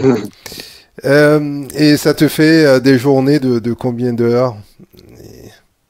Euh, et ça te fait euh, des journées de, de combien d'heures? Et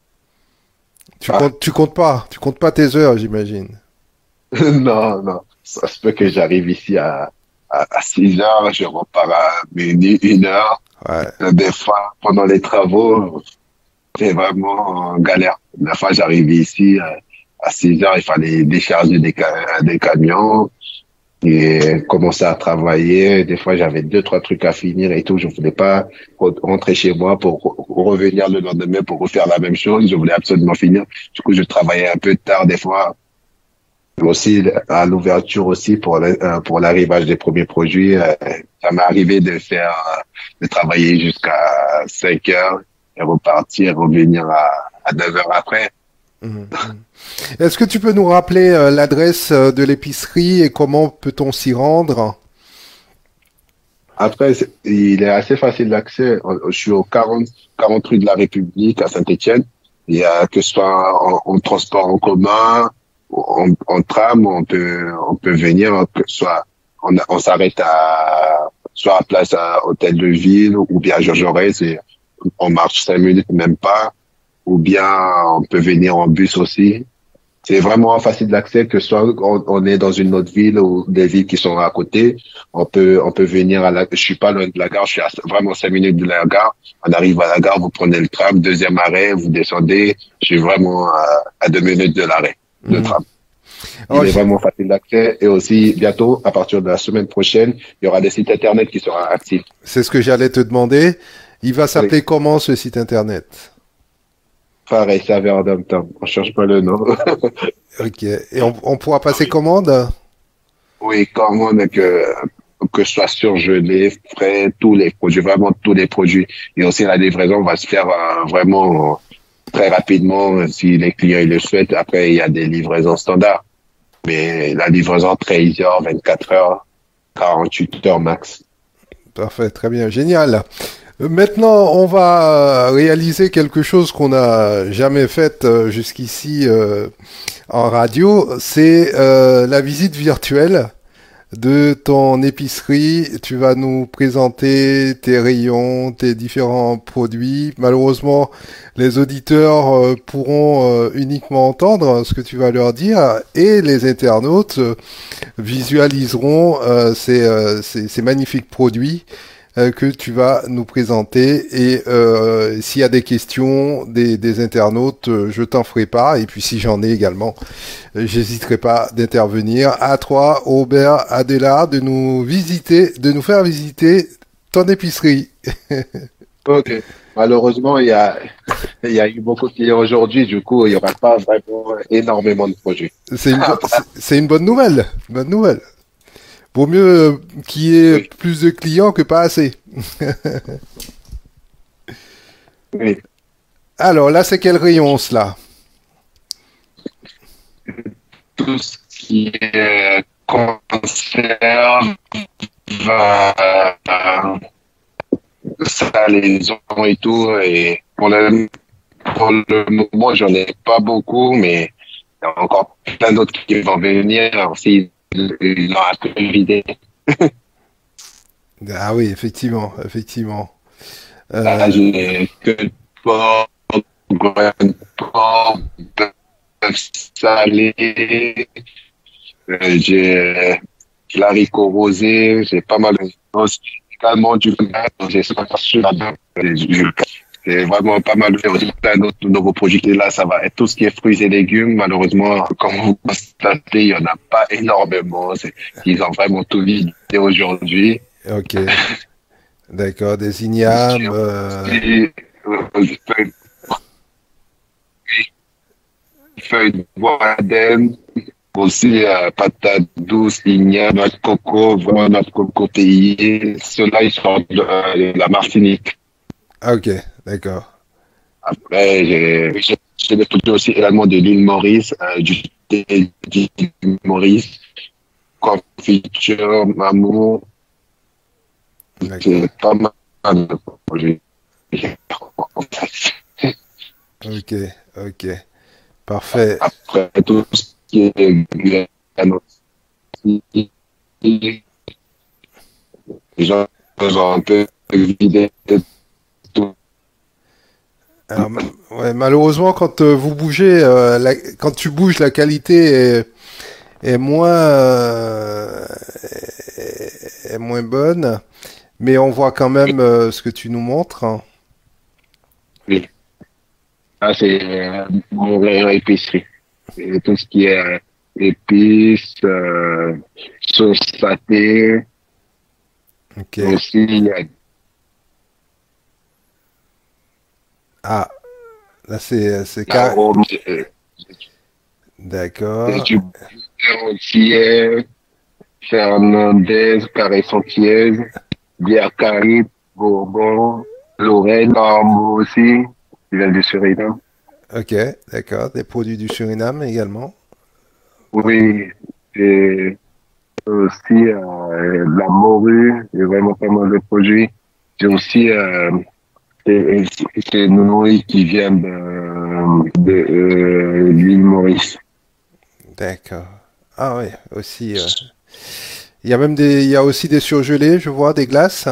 tu Ah, comptes, tu comptes pas, tu comptes pas tes heures, j'imagine. non, non, ça se peut que j'arrive ici à, à, à six heures, je repars à minuit, une heure. Ouais. Euh, Des fois, pendant les travaux, c'est vraiment en galère. Des fois, j'arrive ici euh, à six heures, il fallait décharger des, ca- des camions. Et commencer à travailler. Des fois, j'avais deux, trois trucs à finir et tout. Je voulais pas re- rentrer chez moi pour re- revenir le lendemain pour refaire la même chose. Je voulais absolument finir. Du coup, je travaillais un peu tard des fois. Aussi, à l'ouverture aussi pour le- euh, pour l'arrivage des premiers produits. euh, Ça m'est arrivé de faire, euh, de travailler jusqu'à cinq heures et repartir, revenir à, à neuf heures après. Mhm. Est-ce que tu peux nous rappeler euh, l'adresse euh, de l'épicerie et comment peut-on s'y rendre? Après, c'est- il est assez facile d'accès. Je suis au quarante, quarante rue de la République à Saint-Étienne. Il y a que ce soit en, en transport en commun, en, en tram, on peut, on peut venir, que ce soit, on, on s'arrête à, soit à place à Hôtel de Ville ou bien à Georges Jaurès et on marche cinq minutes, même pas. Ou bien on peut venir en bus aussi. C'est vraiment facile d'accès, que soit on, on est dans une autre ville ou des villes qui sont à côté, on peut on peut venir à la. Je suis pas loin de la gare, je suis à vraiment cinq minutes de la gare. On arrive à la gare, vous prenez le tram, deuxième arrêt, vous descendez. Je suis vraiment à, à deux minutes de l'arrêt de Mhm. tram. Il Alors, est je- vraiment facile d'accès et aussi bientôt, à partir de la semaine prochaine, il y aura des sites internet qui seront actifs. c'est ce que j'allais te demander. Il va Oui. s'appeler comment ce site internet? Pareil, saveur d'homme, on change pas le nom. Ok. Et on, on pourra passer commande? Oui, commande que, que ce soit surgelé, frais, tous les produits, vraiment tous les produits. Et aussi, la livraison va se faire euh, vraiment très rapidement si les clients ils le souhaitent. Après, il y a des livraisons standards. Mais la livraison treize heures, vingt-quatre heures, quarante-huit heures max. Parfait, très bien, génial. Euh, Maintenant, on va euh, réaliser quelque chose qu'on n'a jamais fait euh, jusqu'ici euh, en radio, c'est euh, la visite virtuelle de ton épicerie. Tu vas nous présenter tes rayons, tes différents produits. Malheureusement, les auditeurs euh, pourront euh, uniquement entendre ce que tu vas leur dire et les internautes euh, visualiseront euh, ces, euh, ces, ces magnifiques produits euh, que tu vas nous présenter. Et euh, s'il y a des questions des, des internautes, euh, je t'en ferai part. Et puis si j'en ai également, euh, j'hésiterai pas d'intervenir. À toi, Aubert Adela, de nous visiter, de nous faire visiter ton épicerie. Ok. Malheureusement, il y a, il y a eu beaucoup de clients aujourd'hui, du coup, il n'y aura pas vraiment énormément de projets. C'est une, bo- c'est c'est une bonne nouvelle. Bonne nouvelle. Vaut mieux euh, qu'il y ait Oui, plus de clients que pas assez. oui. Alors là, c'est quel rayon cela? Tout ce qui est conserve, euh, salaison et tout. Et pour le, pour le moment, j'en ai pas beaucoup, mais il y a encore plein d'autres qui vont venir. Alors, s'ils ils ont un peu vidé. Ah oui, effectivement, effectivement. Là, Euh, j'ai que de porc, grain de porc, bœuf salé, euh, j'ai euh, de l'haricot rosé, j'ai pas mal de choses. Également du gras, j'ai ça là-dedans. Et du- C'est vraiment pas mal de aussi plein d'autres nouveaux produits. Et là, ça va être tout ce qui est fruits et légumes. Malheureusement, comme vous constatez, il y en a pas énormément. C'est- Ils ont vraiment tout vidé aujourd'hui. ok, d'accord. Des J'ai ignames. euh, aussi, euh, feuilles de bois d'Aden, aussi euh, patates douces, ignames, noix de coco, vraiment noix de coco pays. Ceux-là, ils sortent de euh, la Martinique. Ah ok, d'accord. Après, j'ai j'ai- j'ai des produits aussi également de l'île Maurice, euh, du thé d'île Maurice, confiture, mamour. D'accord. C'est pas mal de produits. Ok, ok. Parfait. Après, tout ce qui est graines aussi, les gens ont un peu vidé tout. Alors, ma- ouais, malheureusement, quand euh, vous bougez, euh, la- quand tu bouges, la qualité est, est moins, euh, est, est moins bonne, mais on voit quand même euh, ce que tu nous montres, hein. Oui. Ah, c'est euh, mon rayon épicerie. Et tout ce qui est euh, épices, euh, sauce saté, Ok. aussi il y a Ah, là c'est c'est car. l'arôme, euh, c'est D'accord. du beurre entier, Fernandez, carré Santiez, bière Caribe, Bourbon, Lorraine, Armand aussi, qui vient du Suriname. Ok, d'accord. Des produits du Suriname également. Oui, et aussi euh, la morue, j'ai vraiment pas mal de produits. J'ai aussi euh, des, des nourris qui viennent de, de euh, l'île Maurice. D'accord. Ah oui, aussi. euh, Il y a même des, il y a aussi des surgelés, je vois, des glaces.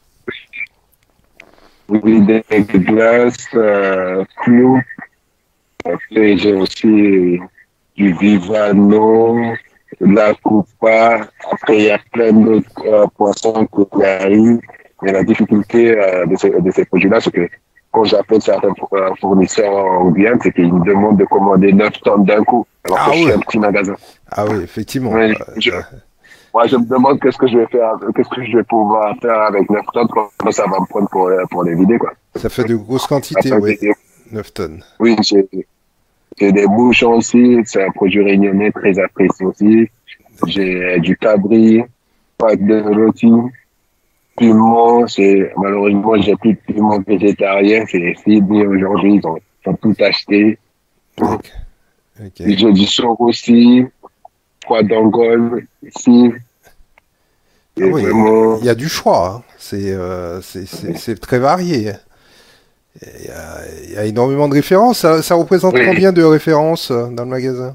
Oui, des glaces, euh, clous. Après, j'ai aussi du Vivano, de la Coupa. Après, il y a plein d'autres euh, poissons qui arrivent. Mais la difficulté euh, de, ces, de ces produits-là, c'est que quand j'appelle certains euh, fournisseurs en Guyane, c'est qu'ils me demandent de commander neuf tonnes d'un coup, alors que Ah je oui. suis un petit magasin. Ah oui, effectivement. Mais Euh, je, ça, moi, je me demande qu'est-ce que je vais faire, qu'est-ce que je vais pouvoir faire avec neuf tonnes, comment ça va me prendre pour, euh, pour les vider, quoi. ça fait de grosses quantités, Après, oui. j'ai- Neuf tonnes. oui, j'ai j'ai des bouchons aussi, c'est un produit réunionnais très apprécié aussi. J'ai du cabri, pâte de rôti, piment, c'est, malheureusement, j'ai plus de piment végétarien, c'est les filles aujourd'hui, ils ont, ils ont tout acheté. Ok. Ok. J'ai du sor aussi, pois d'Angole, ici, Ah et oui, vraiment, il y a du choix, hein. C'est euh, c'est c'est- c'est très varié. Il y a, il y a énormément de références. Ça, ça représente oui, combien de références euh, dans le magasin?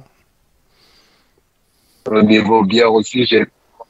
au niveau bière aussi, j'ai,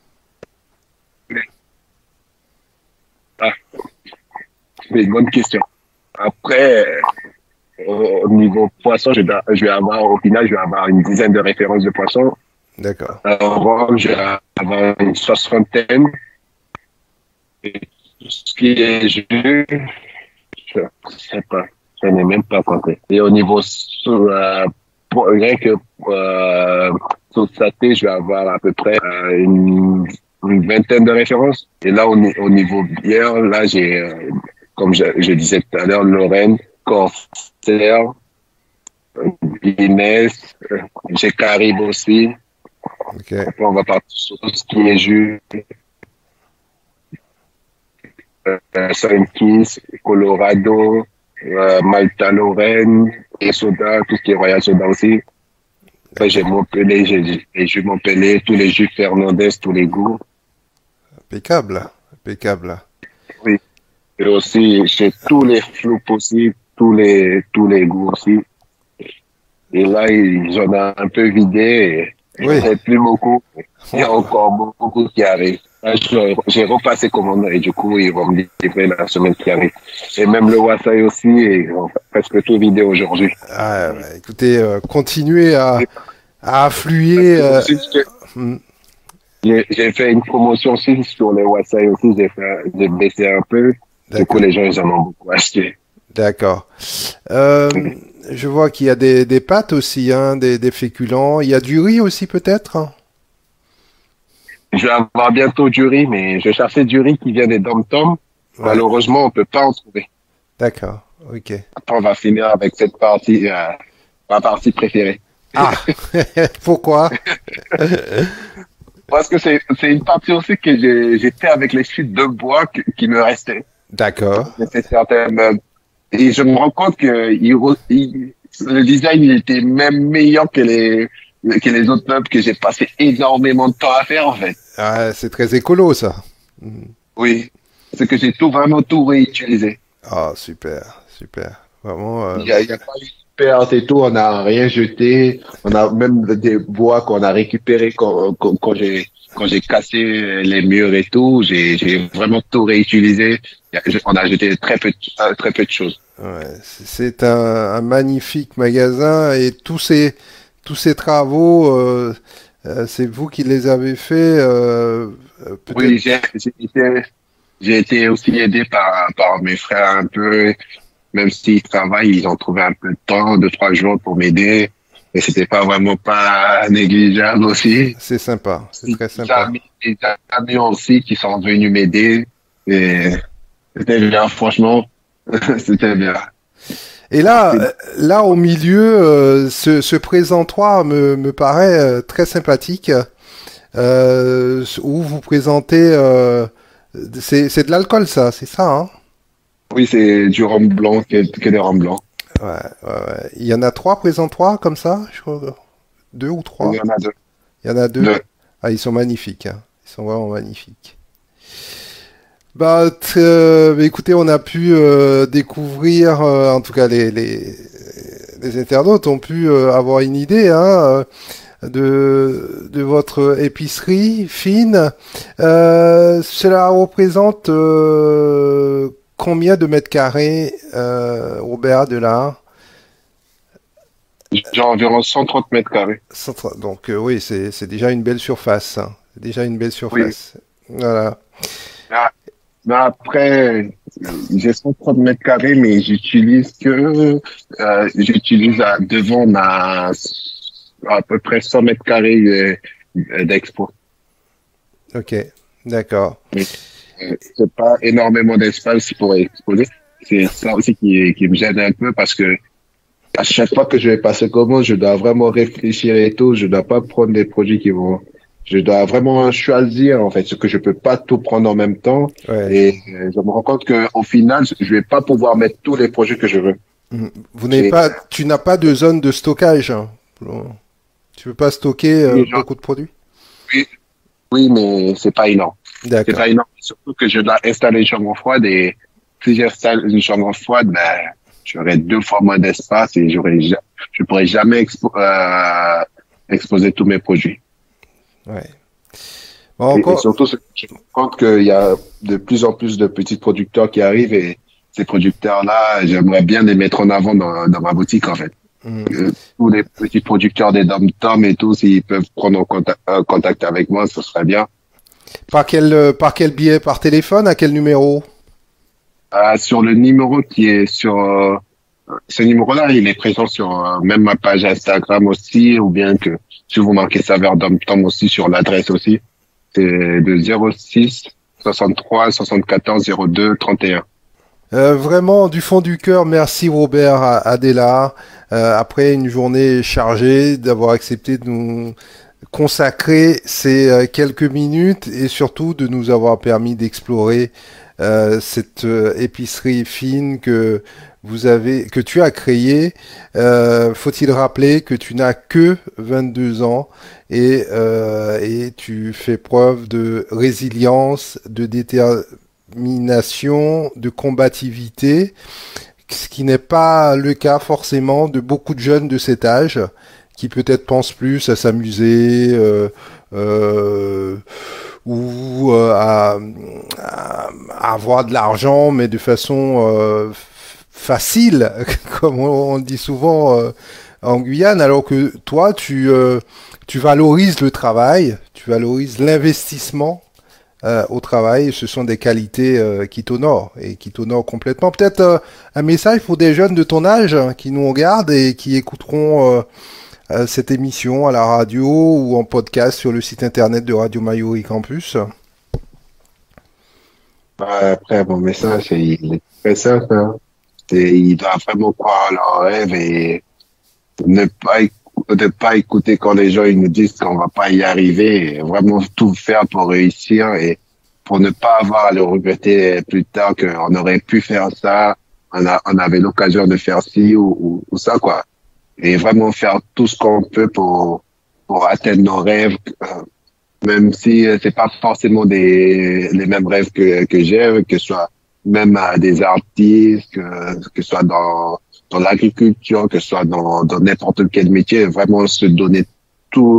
ah, c'est une bonne question. Après, euh, au niveau poisson, je, dois- je vais avoir, au final, je vais avoir une dizaine de références de poissons. D'accord. Euh, En rhum, je vais avoir une soixantaine. Et tout ce qui est jus, je sais pas. Je n'ai même pas compté. Et au niveau, euh, pour, rien que, euh, sauce saté, je vais avoir à peu près euh, une, une vingtaine de références. Et là, au, ni- au niveau bière, là, j'ai euh, comme je, je disais tout à l'heure, Lorraine, Corsair, Guinness, j'ai Caribe aussi. Okay. Après, on va partir sur tout ce qui est jus. Euh, Saint-Kitts, Colorado, euh, Malta, Lorraine, et soda, tout ce qui est Royal Soda aussi. Après, j'ai Montpellier, j'ai les jus Montpellier, tous les jus Fernandez, tous les goûts. Impeccable, impeccable. Oui. Et aussi, j'ai tous les flous possibles, tous les, tous les goûts aussi. Et là, j'en ai un peu vidé. Et oui. Il n'y plus beaucoup. Il y a encore beaucoup qui arrivent. J'ai repassé commande et du coup, ils vont me livrer la semaine qui arrive. Et même le Wassaï aussi, et presque tout vidé aujourd'hui. Ah, bah, écoutez, euh, continuez à, à affluer. Euh... J'ai fait une promotion aussi sur les Wassaï aussi. J'ai fait, j'ai baissé un peu. Du coup, les gens, ils en ont beaucoup acheté. D'accord. Euh, je vois qu'il y a des, des pâtes aussi, hein, des, des féculents. Il y a du riz aussi peut-être? Je vais avoir bientôt du riz, mais je cherchais du riz qui vient des dom-toms. Ouais. Malheureusement, on peut pas en trouver. D'accord, ok. Après, on va finir avec cette partie, euh, ma partie préférée. Ah, pourquoi? Parce que c'est c'est une partie aussi que j'ai j'ai fait avec les chutes de bois qui, qui me restaient. D'accord. C'est certaines meubles. Et je me rends compte que il, il, le design il était même meilleur que les que les autres meubles que j'ai passé énormément de temps à faire en fait. Ah, c'est très écolo ça. Oui, c'est que j'ai tout vraiment tout réutilisé. Ah, super, super. Vraiment. Euh... Il y a, il y a pas eu de perte et tout, on n'a rien jeté. On a même des bois qu'on a récupérés quand quand, quand j'ai quand j'ai cassé les murs et tout. J'ai j'ai vraiment tout réutilisé. On a jeté très peu de, très peu de choses. Ouais, c'est un, un magnifique magasin et tous ces tous ces travaux, euh, euh, c'est vous qui les avez faits. Euh, oui, j'ai été j'ai été aussi aidé par par mes frères un peu. Même s'ils travaillent, ils ont trouvé un peu de temps, deux trois jours pour m'aider. Et c'était pas vraiment pas négligeable aussi. C'est sympa, c'est très sympa. Des amis aussi qui sont venus m'aider. Et c'était bien, franchement, c'était bien. Et là, là au milieu, euh, ce, ce présentoir me, me paraît euh, très sympathique, euh, où vous présentez, euh, c'est, c'est de l'alcool ça, c'est ça, hein? Oui, c'est du rhum blanc, que, que des rhum blancs. Ouais, ouais, ouais. Il y en a trois présentoirs comme ça, je crois, deux ou trois. Il y en a deux. Il y en a deux. deux. Ah, ils sont magnifiques, hein. Ils sont vraiment magnifiques. Bah, euh, écoutez, on a pu euh, découvrir, euh, en tout cas les, les, les internautes ont pu euh, avoir une idée hein, de, de votre épicerie fine. Euh, cela représente euh, combien de mètres carrés, euh, Robert Delard? J'ai environ cent trente mètres carrés. Donc euh, oui, c'est, c'est déjà une belle surface. Hein. C'est déjà une belle surface. Oui. Voilà. Ah. Mais après, j'ai cent trente mètres carrés, mais j'utilise que, euh, j'utilise à, devant ma, à peu près cent mètres carrés euh, d'expo. Ok, d'accord. Mais, euh, c'est pas énormément d'espace pour exposer. C'est ça aussi qui, qui me gêne un peu parce que à chaque fois que je vais passer commande, je dois vraiment réfléchir et tout. Je dois pas prendre des produits qui vont Je dois vraiment choisir en fait, ce que je peux pas tout prendre en même temps. Ouais. Et je me rends compte que au final, je vais pas pouvoir mettre tous les projets que je veux. Vous n'avez pas, tu n'as pas de zone de stockage. Hein. Tu peux pas stocker euh, gens, beaucoup de produits. Oui, oui, mais c'est pas énorme. D'accord. C'est pas énorme. Surtout que je dois installer une chambre froide et si j'installe une chambre froide, ben j'aurai deux fois moins d'espace et j'aurai, je pourrai jamais expo, euh, exposer tous mes produits. Ouais. Bon, encore... et, et surtout, je me rends compte qu'il y a de plus en plus de petits producteurs qui arrivent et ces producteurs-là, j'aimerais bien les mettre en avant dans, dans ma boutique, en fait. Mmh. Euh, tous les petits producteurs des dom-toms et tout, s'ils peuvent prendre en contact, euh, contact avec moi, ce serait bien. Par quel, euh, par quel biais? Par téléphone? À quel numéro? euh, Sur le numéro qui est sur... Euh, ce numéro-là, il est présent sur euh, même ma page Instagram aussi, ou bien que si vous marquez Saveur dom-tom aussi sur l'adresse aussi, c'est de zéro six soixante-trois soixante-quatorze zéro deux trente et un. Euh, vraiment, du fond du cœur, merci Robert Adela. Euh, après une journée chargée, d'avoir accepté de nous consacrer ces euh, quelques minutes et surtout de nous avoir permis d'explorer euh, cette euh, épicerie fine que vous avez, que tu as créée. Euh, faut-il rappeler que tu n'as que vingt-deux ans et, euh, et tu fais preuve de résilience, de détermination, de combativité, ce qui n'est pas le cas forcément de beaucoup de jeunes de cet âge qui peut-être pensent plus à s'amuser euh, euh, ou euh, à, à, à avoir de l'argent, mais de façon euh, facile, comme on, on dit souvent euh, en Guyane, alors que toi, tu, euh, tu valorises le travail, tu valorises l'investissement euh, au travail. Ce sont des qualités euh, qui t'honorent et qui t'honorent complètement. Peut-être euh, un message pour des jeunes de ton âge hein, qui nous regardent et qui écouteront euh, euh, cette émission à la radio ou en podcast sur le site internet de Radio Mayuri Campus. Après, mon message, c'est- il est très simple. Hein. C'est- Ils doivent vraiment croire à leurs rêves et ne pas, éc- ne pas écouter quand les gens ils nous disent qu'on va pas y arriver. Et vraiment tout faire pour réussir et pour ne pas avoir à le regretter plus tard qu'on aurait pu faire ça, on, a, on avait l'occasion de faire ci ou, ou, ou ça, quoi. Et vraiment faire tout ce qu'on peut pour, pour atteindre nos rêves, euh, même si euh, c'est pas forcément des, les mêmes rêves que, que j'ai, que ce soit même à des artistes, que, que ce soit dans, dans l'agriculture, que ce soit dans, dans n'importe quel métier, vraiment se donner tout,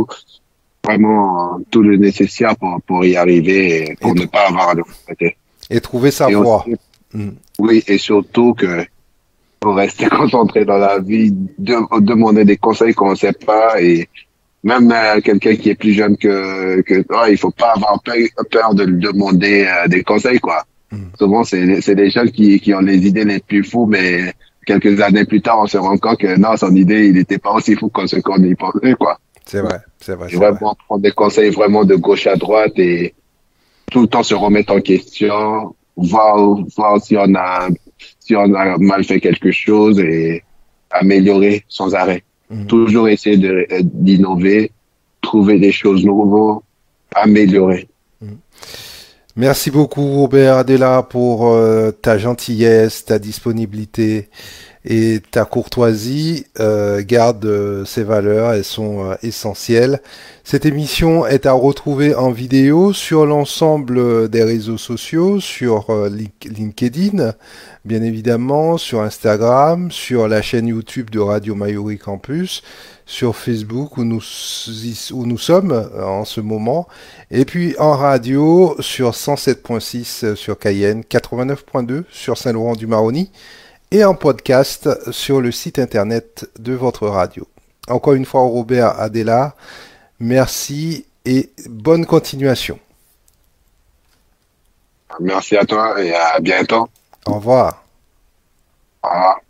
vraiment tout le nécessaire pour, pour y arriver et pour Et, ne pas avoir à le regretter. et trouver sa Et voie. aussi, Mm. oui, et surtout que faut rester concentré dans la vie, de, demander des conseils qu'on ne sait pas et même euh, quelqu'un qui est plus jeune que, que toi, il faut pas avoir peur, peur de lui demander euh, des conseils, quoi. Mm. Souvent, c'est, c'est des gens qui, qui ont les idées les plus fous, mais quelques années plus tard, on se rend compte que non, son idée, il n'était pas aussi fou que ce qu'on y pensait, quoi. C'est vrai, c'est vrai, Et c'est vrai. vraiment prendre des conseils vraiment de gauche à droite et tout le temps se remettre en question, voir, voir si on a, si on a mal fait quelque chose et améliorer sans arrêt. Mm. Toujours essayer de, d'innover, trouver des choses nouvelles, améliorer. Mm. Merci beaucoup Robert Adela pour euh, ta gentillesse, ta disponibilité et ta courtoisie. Euh, garde euh, ces valeurs, elles sont euh, essentielles. Cette émission est à retrouver en vidéo sur l'ensemble des réseaux sociaux, sur euh, LinkedIn, bien évidemment, sur Instagram, sur la chaîne YouTube de Radio Mayuri Campus, sur Facebook où nous, où nous sommes en ce moment, et puis en radio sur cent sept point six sur Cayenne, quatre-vingt-neuf point deux sur Saint-Laurent-du-Maroni, et en podcast sur le site internet de votre radio. Encore une fois, Robert Adela, merci et bonne continuation. Merci à toi et à bientôt. Au revoir. Au revoir.